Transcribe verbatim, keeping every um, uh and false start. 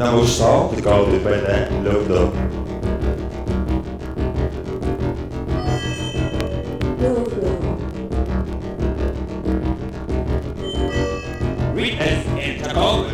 não hoje só, porque ela tem bem da logo. Read as in Tagalog.